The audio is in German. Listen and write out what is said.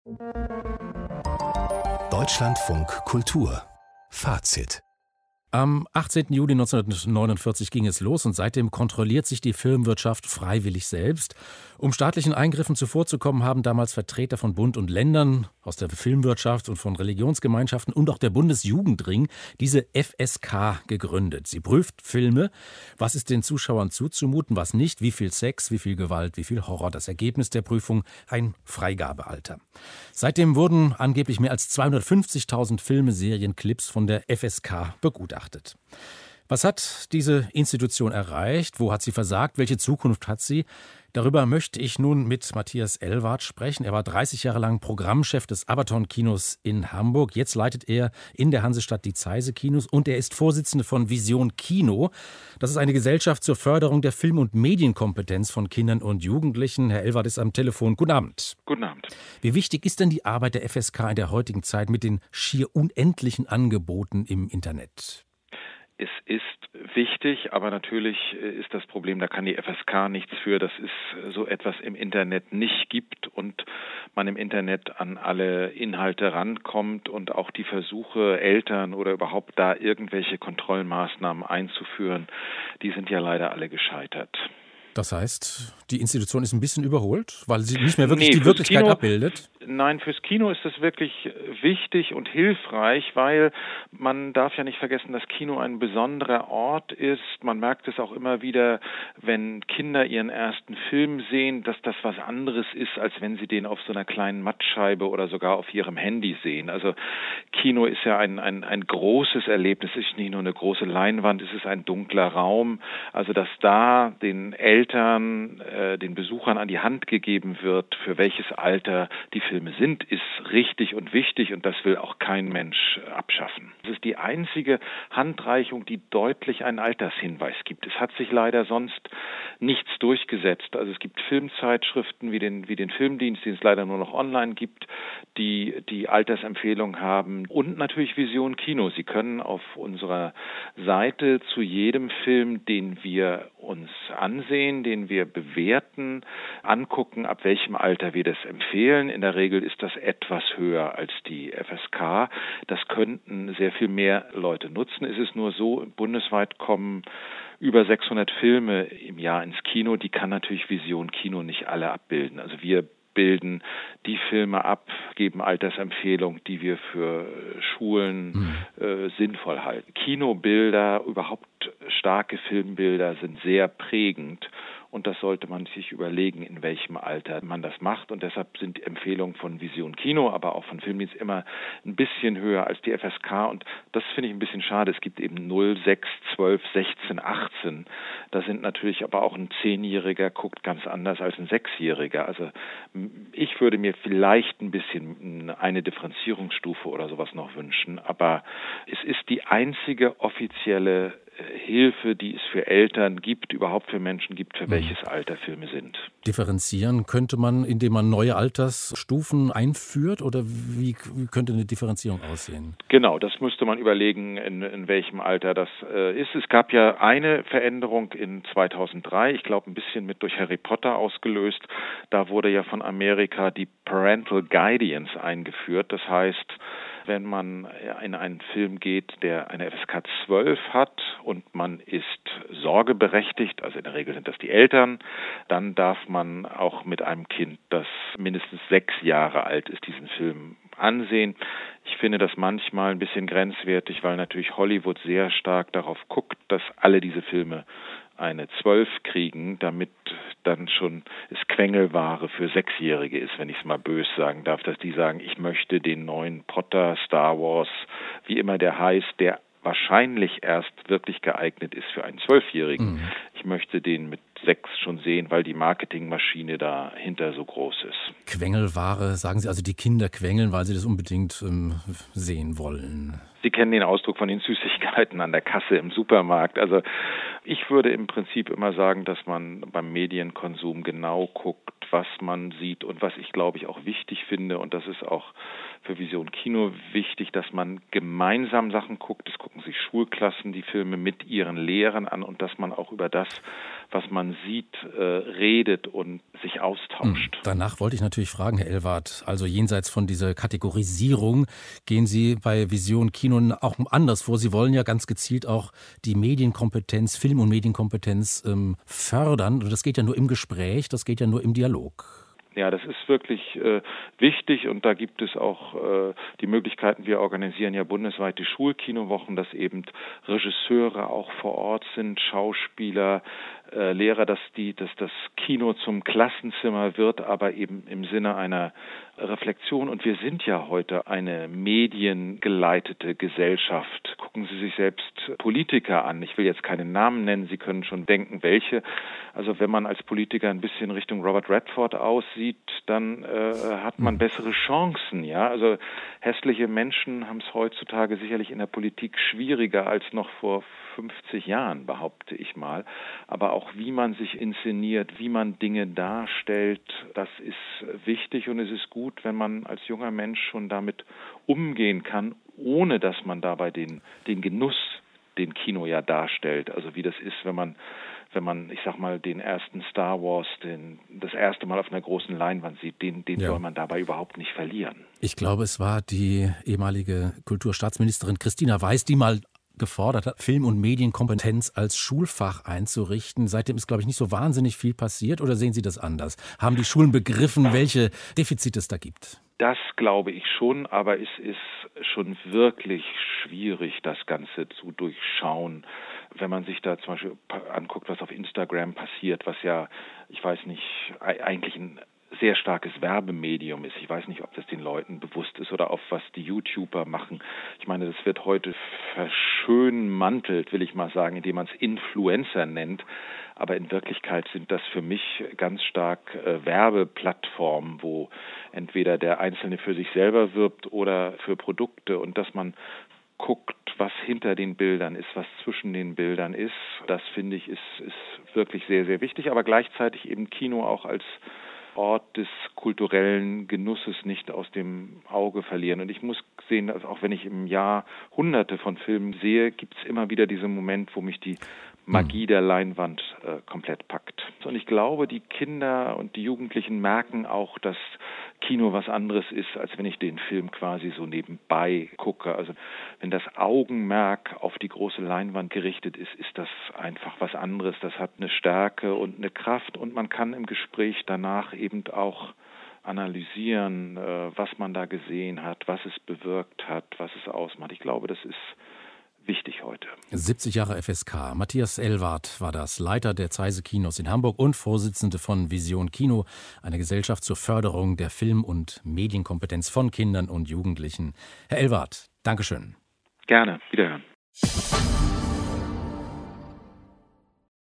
Deutschlandfunk Kultur Fazit. Am 18. Juli 1949 ging es los und seitdem kontrolliert sich die Filmwirtschaft freiwillig selbst. Um staatlichen Eingriffen zuvorzukommen, haben damals Vertreter von Bund und Ländern, aus der Filmwirtschaft und von Religionsgemeinschaften und auch der Bundesjugendring diese FSK gegründet. Sie prüft Filme, was ist den Zuschauern zuzumuten, was nicht, wie viel Sex, wie viel Gewalt, wie viel Horror. Das Ergebnis der Prüfung: ein Freigabealter. Seitdem wurden angeblich mehr als 250.000 Filme, Serien, Clips von der FSK begutachtet. Was hat diese Institution erreicht? Wo hat sie versagt? Welche Zukunft hat sie? Darüber möchte ich nun mit Matthias Elwart sprechen. Er war 30 Jahre lang Programmchef des Abaton-Kinos in Hamburg. Jetzt leitet er in der Hansestadt die Zeise-Kinos und er ist Vorsitzender von Vision Kino. Das ist eine Gesellschaft zur Förderung der Film- und Medienkompetenz von Kindern und Jugendlichen. Herr Elwart ist am Telefon. Guten Abend. Guten Abend. Wie wichtig ist denn die Arbeit der FSK in der heutigen Zeit mit den schier unendlichen Angeboten im Internet? Es ist wichtig, aber natürlich ist das Problem, da kann die FSK nichts für, dass es so etwas im Internet nicht gibt und man im Internet an alle Inhalte rankommt und auch die Versuche, Eltern oder überhaupt da irgendwelche Kontrollmaßnahmen einzuführen, die sind ja leider alle gescheitert. Das heißt, die Institution ist ein bisschen überholt, weil sie nicht mehr wirklich die Wirklichkeit abbildet? Nein, fürs Kino ist es wirklich wichtig und hilfreich, weil man darf ja nicht vergessen, dass Kino ein besonderer Ort ist. Man merkt es auch immer wieder, wenn Kinder ihren ersten Film sehen, dass das was anderes ist, als wenn sie den auf so einer kleinen Mattscheibe oder sogar auf ihrem Handy sehen. Also Kino ist ja ein großes Erlebnis. Es ist nicht nur eine große Leinwand, es ist ein dunkler Raum. Also dass da den Eltern, den Besuchern an die Hand gegeben wird, für welches Alter die Filme sind, ist richtig und wichtig und das will auch kein Mensch abschaffen. Es ist die einzige Handreichung, die deutlich einen Altershinweis gibt. Es hat sich leider sonst nichts durchgesetzt. Also es gibt Filmzeitschriften wie den Filmdienst, den es leider nur noch online gibt, die Altersempfehlungen haben und natürlich Vision Kino. Sie können auf unserer Seite zu jedem Film, den wir uns ansehen, den wir bewerten, angucken, ab welchem Alter wir das empfehlen. In der Regel ist das etwas höher als die FSK. Das könnten sehr viel mehr Leute nutzen. Es ist nur so, bundesweit kommen über 600 Filme im Jahr ins Kino. Die kann natürlich Vision Kino nicht alle abbilden. Also wir bilden die Filme ab, geben Altersempfehlungen, die wir für Schulen sinnvoll halten. Kinobilder, überhaupt starke Filmbilder sind sehr prägend und das sollte man sich überlegen, in welchem Alter man das macht und deshalb sind Empfehlungen von Vision Kino, aber auch von Filmdienst immer ein bisschen höher als die FSK und das finde ich ein bisschen schade. Es gibt eben 0, 6, 12, 16, 18. Da sind natürlich aber auch ein 10-Jähriger guckt ganz anders als ein 6-Jähriger. Also ich würde mir vielleicht ein bisschen eine Differenzierungsstufe oder sowas noch wünschen, aber es ist die einzige offizielle Hilfe, die es für Eltern gibt, überhaupt für Menschen gibt, für welches Alter Filme sind. Differenzieren könnte man, indem man neue Altersstufen einführt oder wie könnte eine Differenzierung aussehen? Genau, das müsste man überlegen, in welchem Alter das ist. Es gab ja eine Veränderung in 2003, ich glaube ein bisschen mit durch Harry Potter ausgelöst. Da wurde ja von Amerika die Parental Guidance eingeführt. Das heißt, wenn man in einen Film geht, der eine FSK 12 hat und man ist sorgeberechtigt, also in der Regel sind das die Eltern, dann darf man auch mit einem Kind, das mindestens 6 Jahre alt ist, diesen Film ansehen. Ich finde das manchmal ein bisschen grenzwertig, weil natürlich Hollywood sehr stark darauf guckt, dass alle diese Filme eine 12 kriegen, damit dann schon es Quengelware für 6-Jährige ist, wenn ich es mal böse sagen darf, dass die sagen, ich möchte den neuen Potter, Star Wars, wie immer der heißt, der wahrscheinlich erst wirklich geeignet ist für einen 12-Jährigen. Ich möchte den mit 6 schon sehen, weil die Marketingmaschine dahinter so groß ist. Quengelware, sagen Sie, also die Kinder quengeln, weil sie das unbedingt sehen wollen? Sie kennen den Ausdruck von den Süßigkeiten an der Kasse im Supermarkt. Also ich würde im Prinzip immer sagen, dass man beim Medienkonsum genau guckt, was man sieht und was ich, glaube ich, auch wichtig finde. Und das ist auch für Vision Kino wichtig, dass man gemeinsam Sachen guckt. Es gucken sich Schulklassen die Filme mit ihren Lehrern an und dass man auch über das, was man sieht, redet und sich austauscht. Danach wollte ich natürlich fragen, Herr Elwart, also jenseits von dieser Kategorisierung, gehen Sie bei Vision Kino auch anders vor. Sie wollen ja ganz gezielt auch die Medienkompetenz, Film- und Medienkompetenz fördern. Und das geht ja nur im Gespräch, das geht ja nur im Dialog. Ja, das ist wirklich wichtig und da gibt es auch die Möglichkeiten. Wir organisieren ja bundesweit die Schulkinowochen, dass eben Regisseure auch vor Ort sind, Schauspieler, Lehrer, dass das Kino zum Klassenzimmer wird, aber eben im Sinne einer Reflexion. Und wir sind ja heute eine mediengeleitete Gesellschaft. Gucken Sie sich selbst Politiker an. Ich will jetzt keinen Namen nennen, Sie können schon denken, welche. Also wenn man als Politiker ein bisschen Richtung Robert Redford aussieht, dann hat man bessere Chancen. Ja, also hässliche Menschen haben es heutzutage sicherlich in der Politik schwieriger als noch vor 50 Jahren, behaupte ich mal. Aber auch wie man sich inszeniert, wie man Dinge darstellt, das ist wichtig und es ist gut, wenn man als junger Mensch schon damit umgehen kann, ohne dass man dabei den Genuss, den Kino ja darstellt, also wie das ist, wenn man, ich sag mal, den ersten Star Wars, das erste Mal auf einer großen Leinwand sieht, den soll man dabei überhaupt nicht verlieren. Ich glaube, es war die ehemalige Kulturstaatsministerin Christina Weiß, die mal gefordert hat, Film- und Medienkompetenz als Schulfach einzurichten. Seitdem ist, glaube ich, nicht so wahnsinnig viel passiert. Oder sehen Sie das anders? Haben die Schulen begriffen, welche Defizite es da gibt? Das glaube ich schon, aber es ist schon wirklich schwierig, das Ganze zu durchschauen. Wenn man sich da zum Beispiel anguckt, was auf Instagram passiert, was ja, ich weiß nicht, eigentlich ein sehr starkes Werbemedium ist. Ich weiß nicht, ob das den Leuten bewusst ist oder auf was die YouTuber machen. Ich meine, das wird heute verschönmantelt, will ich mal sagen, indem man es Influencer nennt. Aber in Wirklichkeit sind das für mich ganz stark Werbeplattformen, wo entweder der Einzelne für sich selber wirbt oder für Produkte und dass man guckt, was hinter den Bildern ist, was zwischen den Bildern ist. Das finde ich ist wirklich sehr, sehr wichtig. Aber gleichzeitig eben Kino auch als Ort des kulturellen Genusses nicht aus dem Auge verlieren. Und ich muss sehen, dass auch wenn ich im Jahr Hunderte von Filmen sehe, gibt es immer wieder diesen Moment, wo mich die Magie der Leinwand komplett packt. Und ich glaube, die Kinder und die Jugendlichen merken auch, dass Kino was anderes ist, als wenn ich den Film quasi so nebenbei gucke. Also wenn das Augenmerk auf die große Leinwand gerichtet ist, ist das einfach was anderes. Das hat eine Stärke und eine Kraft und man kann im Gespräch danach eben auch analysieren, was man da gesehen hat, was es bewirkt hat, was es ausmacht. Ich glaube, das ist wichtig heute. 70 Jahre FSK. Matthias Elwart war das, Leiter der Zeise Kinos in Hamburg und Vorsitzende von Vision Kino, eine Gesellschaft zur Förderung der Film- und Medienkompetenz von Kindern und Jugendlichen. Herr Elwart, Dankeschön. Gerne, wiederhören.